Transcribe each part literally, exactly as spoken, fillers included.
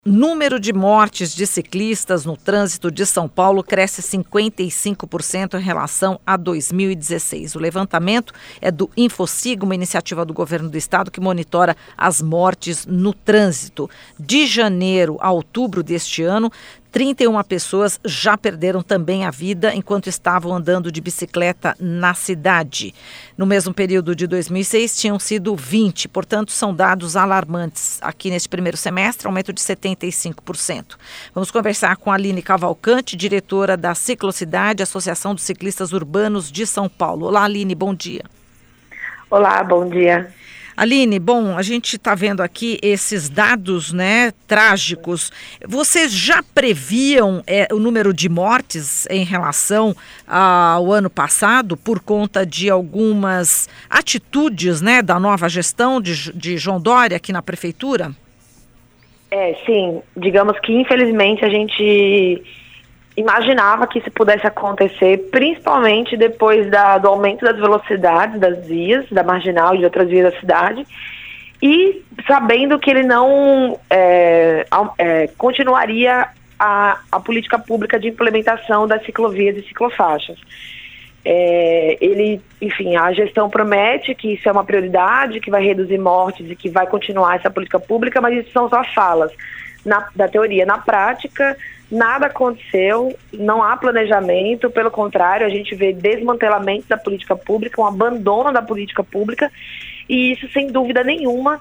Número de mortes de ciclistas no trânsito de São Paulo cresce cinquenta e cinco por cento em relação a dois mil e dezesseis. O levantamento é do Infociga, uma iniciativa do governo do estado que monitora as mortes no trânsito. De janeiro a outubro deste ano, trinta e uma pessoas já perderam também a vida enquanto estavam andando de bicicleta na cidade. No mesmo período de dois mil e seis, tinham sido vinte, portanto, são dados alarmantes. Aqui neste primeiro semestre, aumento de setenta e cinco por cento. Vamos conversar com a Aline Cavalcante, diretora da Ciclocidade, Associação dos Ciclistas Urbanos de São Paulo. Olá, Aline, bom dia. Olá, bom dia. Aline, bom, a gente está vendo aqui esses dados, né, trágicos. Vocês já previam é, o número de mortes em relação ao ano passado por conta de algumas atitudes, né, da nova gestão de, de João Dória aqui na prefeitura? É, sim. Digamos que, infelizmente, a gente imaginava que isso pudesse acontecer, principalmente depois da, do aumento das velocidades das vias, da marginal e de outras vias da cidade, e sabendo que ele não é, é, continuaria a, a política pública de implementação das ciclovias e ciclofaixas. É, ele, enfim, a gestão promete que isso é uma prioridade, que vai reduzir mortes e que vai continuar essa política pública, mas isso são só falas na, da teoria. Na prática, nada aconteceu, não há planejamento, pelo contrário, a gente vê desmantelamento da política pública, um abandono da política pública, e isso, sem dúvida nenhuma,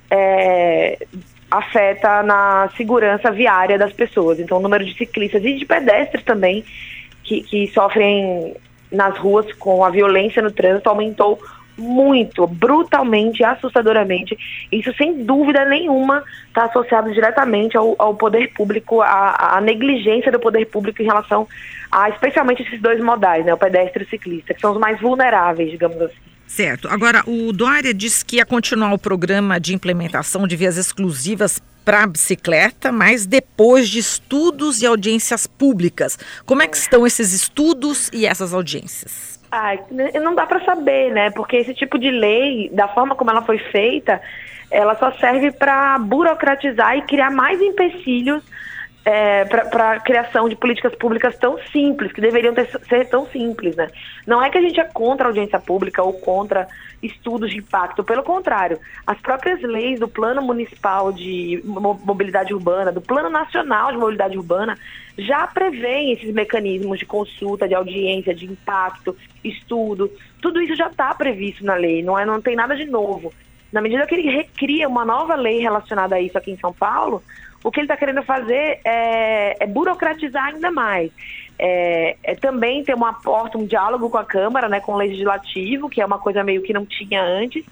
é, afeta na segurança viária das pessoas. Então, o número de ciclistas e de pedestres também, que, que sofrem nas ruas com a violência no trânsito, aumentou muito, brutalmente, assustadoramente. Isso, sem dúvida nenhuma, está associado diretamente ao, ao poder público, à, à negligência do poder público em relação a, especialmente, esses dois modais, né, o pedestre e o ciclista, que são os mais vulneráveis, digamos assim. Certo. Agora, o Dória disse que ia continuar o programa de implementação de vias exclusivas para a bicicleta, mas depois de estudos e audiências públicas. Como é que estão esses estudos e essas audiências? Ah, não dá para saber, né? Porque esse tipo de lei, da forma como ela foi feita, ela só serve para burocratizar e criar mais empecilhos é, para a criação de políticas públicas tão simples, que deveriam ter, ser tão simples, né? Não é que a gente é contra a audiência pública ou contra estudos de impacto, pelo contrário, as próprias leis do Plano Municipal de Mobilidade Urbana, do Plano Nacional de Mobilidade Urbana, já prevêem esses mecanismos de consulta, de audiência, de impacto, estudo, tudo isso já está previsto na lei, não, é, não tem nada de novo. Na medida que ele recria uma nova lei relacionada a isso aqui em São Paulo, o que ele está querendo fazer é, é burocratizar ainda mais. É, é também ter um aporte, um diálogo com a Câmara, né, com o Legislativo, que é uma coisa meio que não tinha antes,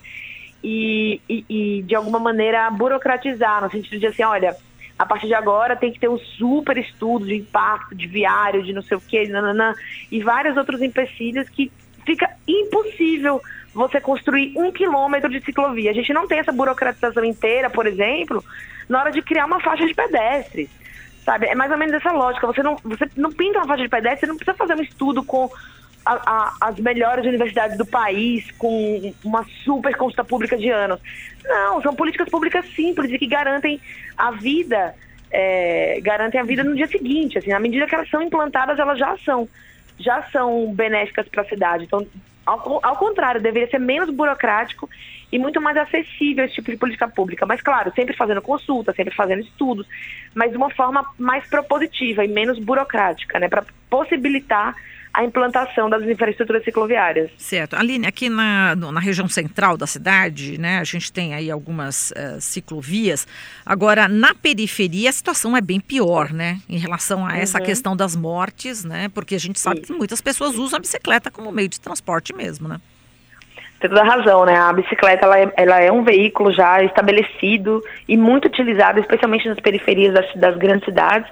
e, e, e de alguma maneira burocratizar, no sentido de assim, olha, a partir de agora tem que ter um super estudo de impacto, de viário, de não sei o quê, nananã, e vários outros empecilhos que fica impossível você construir um quilômetro de ciclovia. A gente não tem essa burocratização inteira, por exemplo, na hora de criar uma faixa de pedestres, sabe? É mais ou menos essa lógica. Você não, você não pinta uma faixa de pedestre, você não precisa fazer um estudo com a, a, as melhores universidades do país, com uma super consulta pública de anos. Não, são políticas públicas simples e que garantem a vida, é, garantem a vida no dia seguinte. Assim, à medida que elas são implantadas, elas já são, já são benéficas para a cidade. Então, ao, ao contrário, deveria ser menos burocrático e muito mais acessível esse tipo de política pública. Mas, claro, sempre fazendo consulta, sempre fazendo estudos, mas de uma forma mais propositiva e menos burocrática, né, para possibilitar a implantação das infraestruturas cicloviárias. Certo. Aline, aqui na, na região central da cidade, né, a gente tem aí algumas uh, ciclovias. Agora, na periferia, a situação é bem pior, né, em relação a essa uhum. questão das mortes, né, porque a gente sabe Isso. que muitas pessoas usam a bicicleta como meio de transporte mesmo, né? Tem toda a razão, né? A bicicleta ela é, ela é um veículo já estabelecido e muito utilizado, especialmente nas periferias das, das grandes cidades.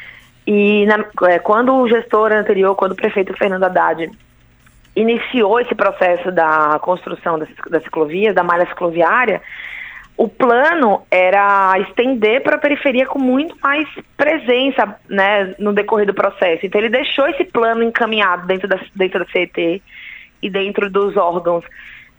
E na, é, quando o gestor anterior, quando o prefeito Fernando Haddad iniciou esse processo da construção das, das ciclovias, da malha cicloviária, o plano era estender para a periferia com muito mais presença, né, no decorrer do processo. Então ele deixou esse plano encaminhado dentro da, dentro da C E T e dentro dos órgãos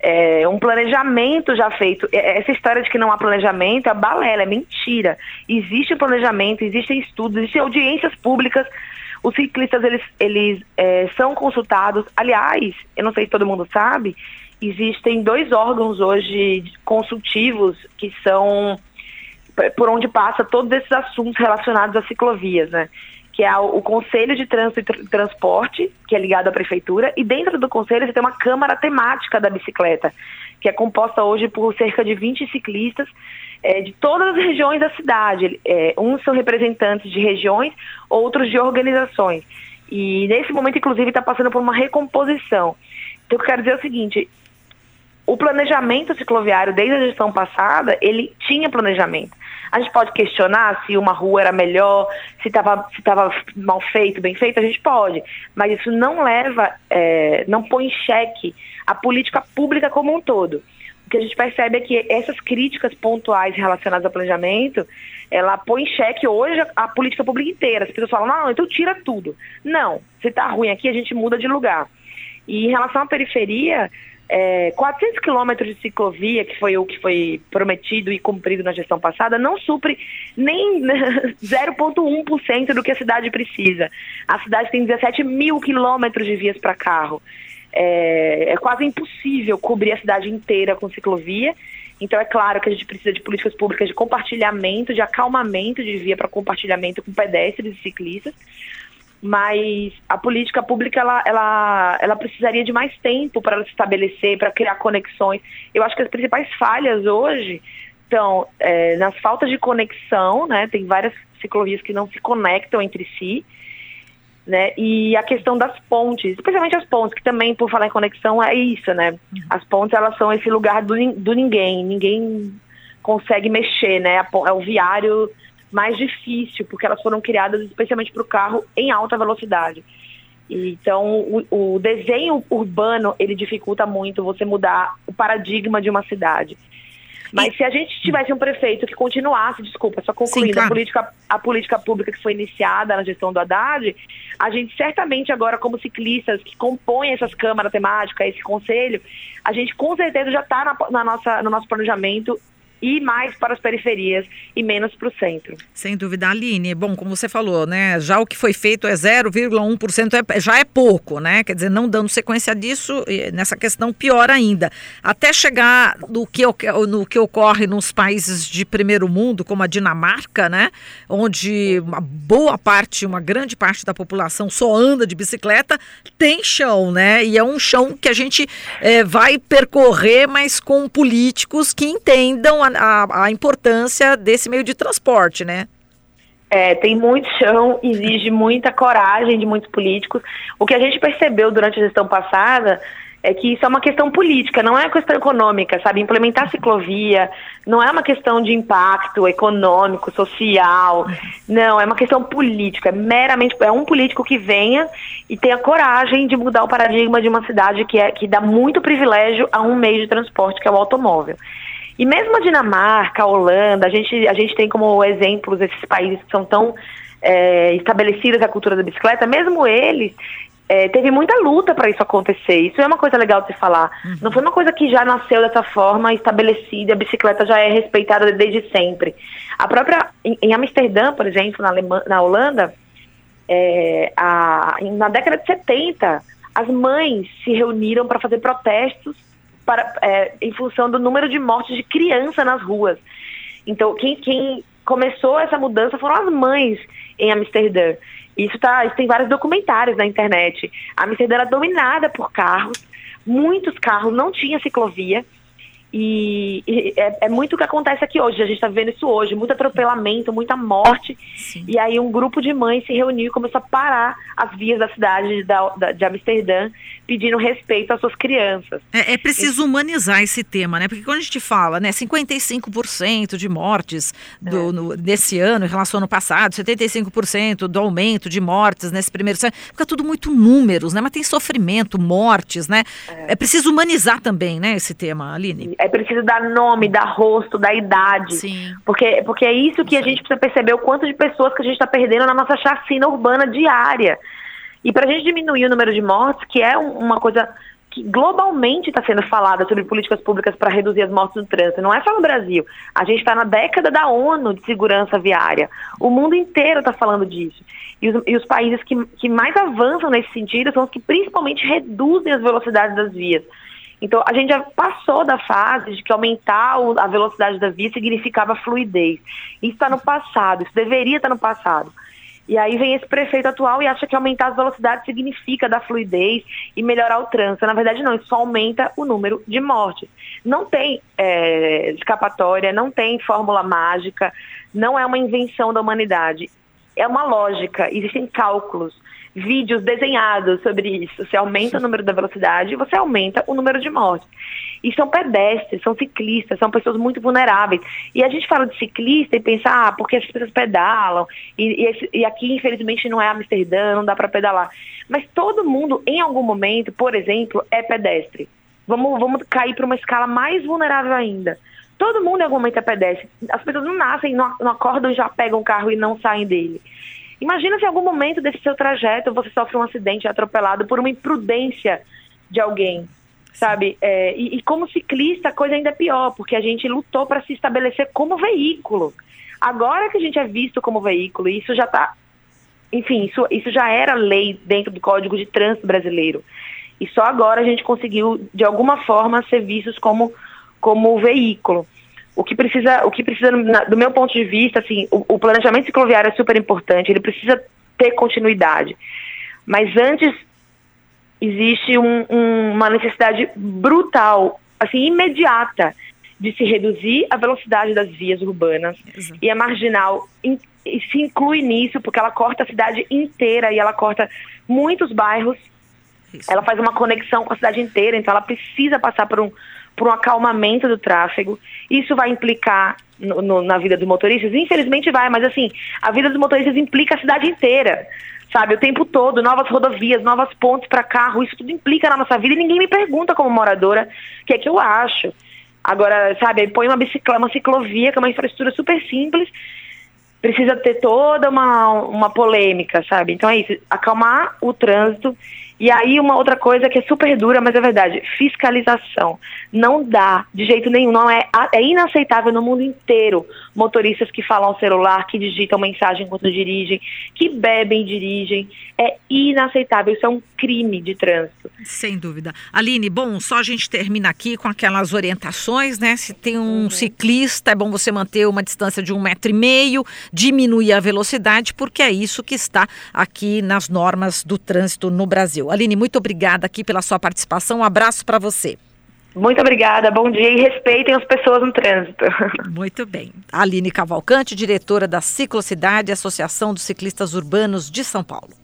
é, um planejamento já feito. Essa história de que não há planejamento é balela, é mentira. Existe planejamento, existem estudos, existem audiências públicas. Os ciclistas, eles, eles é, são consultados. Aliás, eu não sei se todo mundo sabe, existem dois órgãos hoje consultivos que são por onde passa todos esses assuntos relacionados às ciclovias, né? Que é o Conselho de Trânsito e Transporte, que é ligado à Prefeitura, e dentro do Conselho você tem uma Câmara Temática da Bicicleta, que é composta hoje por cerca de vinte ciclistas é, de todas as regiões da cidade. É, uns são representantes de regiões, outros de organizações. E nesse momento, inclusive, está passando por uma recomposição. Então, eu quero dizer o seguinte: o planejamento cicloviário, desde a gestão passada, ele tinha planejamento. A gente pode questionar se uma rua era melhor, se estava se estava mal feito, bem feito, a gente pode. Mas isso não leva, é, não põe em xeque a política pública como um todo. O que a gente percebe é que essas críticas pontuais relacionadas ao planejamento, ela põe em xeque hoje a, a política pública inteira. As pessoas falam, não, então tira tudo. Não, se está ruim aqui, a gente muda de lugar. E em relação à periferia, É, quatrocentos quilômetros de ciclovia, que foi o que foi prometido e cumprido na gestão passada, não supre nem zero vírgula um por cento do que a cidade precisa. A cidade tem dezessete mil quilômetros de vias para carro. É, é quase impossível cobrir a cidade inteira com ciclovia. Então é claro que a gente precisa de políticas públicas de compartilhamento, de acalmamento de via para compartilhamento com pedestres e ciclistas. Mas a política pública, ela, ela, ela precisaria de mais tempo para ela se estabelecer, para criar conexões. Eu acho que as principais falhas hoje estão é, nas faltas de conexão, né? Tem várias ciclovias que não se conectam entre si, né? E a questão das pontes, especialmente as pontes, que também, por falar em conexão, é isso, né? As pontes, elas são esse lugar do, do ninguém, ninguém consegue mexer, né? É o viário mais difícil, porque elas foram criadas especialmente para o carro em alta velocidade. Então, o, o desenho urbano, ele dificulta muito você mudar o paradigma de uma cidade. Mas e... se a gente tivesse um prefeito que continuasse, desculpa, só concluindo, Sim, claro. a, política, a política pública que foi iniciada na gestão do Haddad, a gente certamente agora, como ciclistas que compõem essas câmaras temáticas, esse conselho, a gente com certeza já está na, na nossa, no nosso planejamento e mais para as periferias e menos para o centro. Sem dúvida, Aline. Bom, como você falou, né, já o que foi feito é zero vírgula um por cento, é, já é pouco, né? Quer dizer, não dando sequência disso, nessa questão pior ainda. Até chegar no que, no que ocorre nos países de primeiro mundo, como a Dinamarca, né? Onde uma boa parte, uma grande parte da população só anda de bicicleta, tem chão, né? E é um chão que a gente é, vai percorrer, mas com políticos que entendam a A, a importância desse meio de transporte, né? É, tem muito chão, exige muita coragem de muitos políticos. O que a gente percebeu durante a gestão passada é que isso é uma questão política, não é uma questão econômica, sabe? Implementar ciclovia não é uma questão de impacto econômico, social, não, é uma questão política, é meramente, é um político que venha e tenha coragem de mudar o paradigma de uma cidade que, é, que dá muito privilégio a um meio de transporte, que é o automóvel. E mesmo a Dinamarca, a Holanda, a gente, a gente tem como exemplos esses países que são tão é, estabelecidos a cultura da bicicleta, mesmo eles, é, teve muita luta para isso acontecer. Isso é uma coisa legal de se falar. Uhum. Não foi uma coisa que já nasceu dessa forma estabelecida, a bicicleta já é respeitada desde sempre. A própria, em, em Amsterdã, por exemplo, na, Alemanha, na Holanda, é, a, na década de setenta, as mães se reuniram para fazer protestos Para, é, em função do número de mortes de criança nas ruas. Então, quem, quem começou essa mudança foram as mães em Amsterdã. Isso, tá, isso tem vários documentários na internet. A Amsterdã era dominada por carros, muitos carros, não tinha ciclovia, e, e é, é muito o que acontece aqui hoje. A gente está vendo isso hoje, muito atropelamento, muita morte. Sim. E aí um grupo de mães se reuniu e começou a parar as vias da cidade da, da, de Amsterdã, pedindo respeito às suas crianças. É, é preciso humanizar esse tema, né? Porque quando a gente fala, né, cinquenta e cinco por cento de mortes do, é. no, desse ano em relação ao ano passado, setenta e cinco por cento do aumento de mortes nesse primeiro ano, fica tudo muito números, né? Mas tem sofrimento, mortes, né? É, é preciso humanizar também, né, esse tema, Aline? É preciso dar nome, dar rosto, dar idade. Sim. Porque, porque é isso que a gente precisa perceber, o quanto de pessoas que a gente está perdendo na nossa chacina urbana diária. E para a gente diminuir o número de mortes, que é uma coisa que globalmente está sendo falada sobre políticas públicas para reduzir as mortes no trânsito. Não é só no Brasil. A gente está na década da ONU de segurança viária. O mundo inteiro está falando disso. E os, e os países que, que mais avançam nesse sentido são os que principalmente reduzem as velocidades das vias. Então, a gente já passou da fase de que aumentar a velocidade da via significava fluidez. Isso está no passado, isso deveria estar no passado. E aí vem esse prefeito atual e acha que aumentar as velocidades significa dar fluidez e melhorar o trânsito. Na verdade, não, isso só aumenta o número de mortes. Não tem é, escapatória, não tem fórmula mágica, não é uma invenção da humanidade. É uma lógica, existem cálculos, vídeos desenhados sobre isso. Você aumenta o número da velocidade e você aumenta o número de mortes. E são pedestres, são ciclistas, são pessoas muito vulneráveis. E a gente fala de ciclista e pensa, ah, porque as pessoas pedalam, e, e, e aqui, infelizmente, não é Amsterdã, não dá para pedalar. Mas todo mundo, em algum momento, por exemplo, é pedestre. Vamos, vamos cair para uma escala mais vulnerável ainda. Todo mundo, em algum momento, é pedestre. As pessoas não nascem, não, não acordam e já pegam o carro e não saem dele. Imagina se em algum momento desse seu trajeto você sofre um acidente atropelado por uma imprudência de alguém. Sabe, é, e, e como ciclista a coisa ainda é pior, porque a gente lutou para se estabelecer como veículo. Agora que a gente é visto como veículo, isso já está, enfim, isso, isso já era lei dentro do Código de Trânsito brasileiro. E só agora a gente conseguiu, de alguma forma, ser vistos como, como veículo. O que precisa, o que precisa, do meu ponto de vista, assim, o, o planejamento cicloviário é super importante, ele precisa ter continuidade. Mas antes existe um, um, uma necessidade brutal, assim, imediata, de se reduzir a velocidade das vias urbanas. Exato. E a marginal in, e se inclui nisso, porque ela corta a cidade inteira e ela corta muitos bairros. Isso. Ela faz uma conexão com a cidade inteira, então ela precisa passar por um, por um acalmamento do tráfego. Isso vai implicar no, no, na vida dos motoristas? Infelizmente vai, mas assim, a vida dos motoristas implica a cidade inteira. Sabe, o tempo todo, novas rodovias, novas pontes para carro, isso tudo implica na nossa vida e ninguém me pergunta como moradora o que é que eu acho. Agora, sabe, põe uma bicicleta, uma ciclovia, que é uma infraestrutura super simples, precisa ter toda uma, uma polêmica, sabe? Então é isso, acalmar o trânsito. E aí uma outra coisa que é super dura, mas é verdade, fiscalização. Não dá, de jeito nenhum, não é, é inaceitável no mundo inteiro motoristas que falam ao celular, que digitam mensagem enquanto dirigem, que bebem e dirigem. É inaceitável, isso é um crime de trânsito. Sem dúvida. Aline, bom, só a gente termina aqui com aquelas orientações, né? Se tem um uhum. ciclista, é bom você manter uma distância de um metro e meio, diminuir a velocidade, porque é isso que está aqui nas normas do trânsito no Brasil. Aline, muito obrigada aqui pela sua participação. Um abraço para você. Muito obrigada, bom dia e respeitem as pessoas no trânsito. Muito bem. Aline Cavalcante, diretora da Ciclocidade, Associação dos Ciclistas Urbanos de São Paulo.